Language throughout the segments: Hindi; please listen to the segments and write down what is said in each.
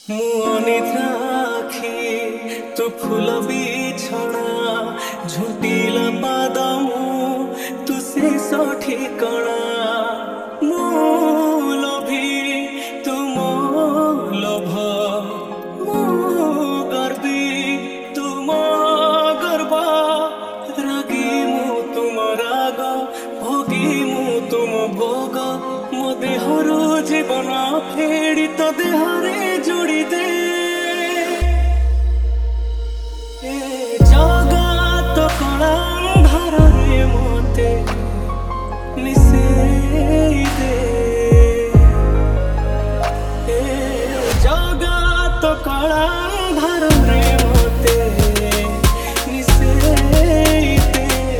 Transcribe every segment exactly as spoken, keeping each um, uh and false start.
ମୁଁ ଅନିଦ୍ରା ଆଖି ତୁ ଫୁଲ ବିଛଣା ଝୁଣ୍ଟିଲା ପାଦ ମୁଁ ତୁ ଶେଷ ଠିକଣା ମୁଁ ଲୋଭି ତୁ ମୋ ଲୋଭ ମୁଁ ଗର୍ବୀ ତୁ ମୋ ଗର୍ବ ରାଗି ମୁଁ ତୁମ ରାଗ ଭୋଗୀ ମୁଁ ତୁମ ଭୋଗ ମୋ ଦେହରୁ ଜୀବନ ଫେଡ଼ି ତ ଦେହରେ जोड़ी दे जगत कला अंधार रे मोते मिसेई दे जगत कला अंधार रे मोते मिसेई दे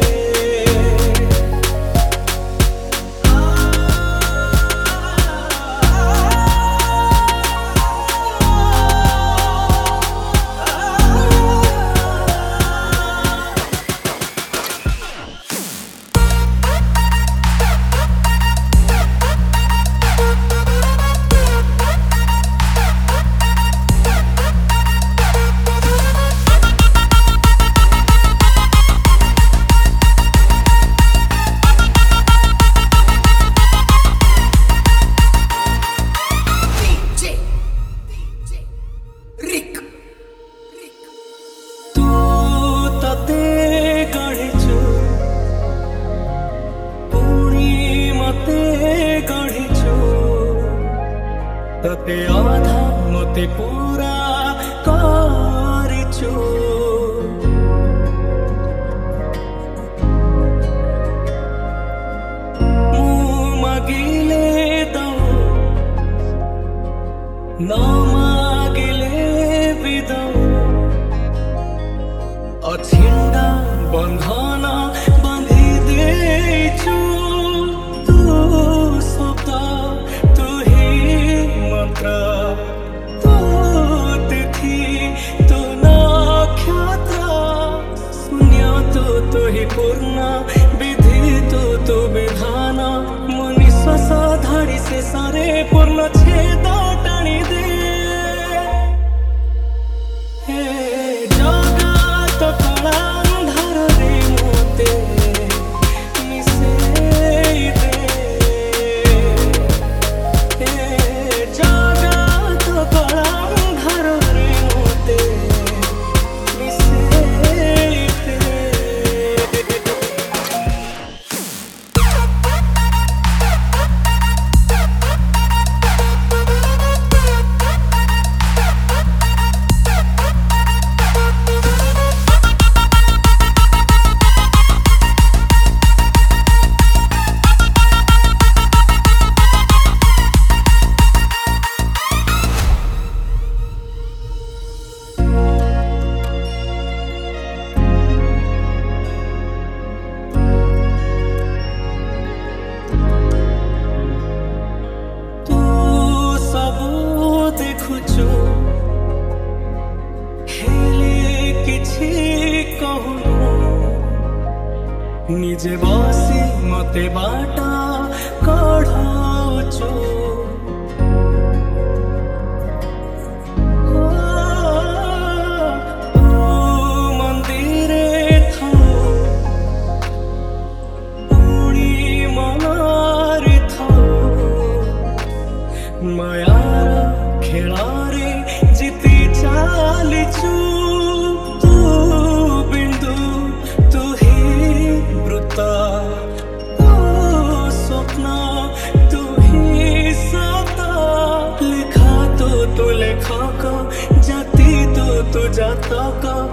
तते आधा मते पूरा करिछु मु मागिले दो न मागिले भी दो अछिंडा बंधन बांधी देछु तू शब्द तू तिथि तू नक्षत्र शून्य तू तू ही पूर्ण विधि तू तू विधान मो निश्वास धाड़ी से सारे पूर्ण छेद टाणी दे जगत कला अंधार रे मोते मिसेई दे निजे बसी मते बाटा कढ़ाउछु मंदिरे थाओ पुणी मनारे थाओ मायार खेलारे जीती चालिछु स्वप्न तू ही सता लिखा तो तू लेखक जाति तो तू जातक।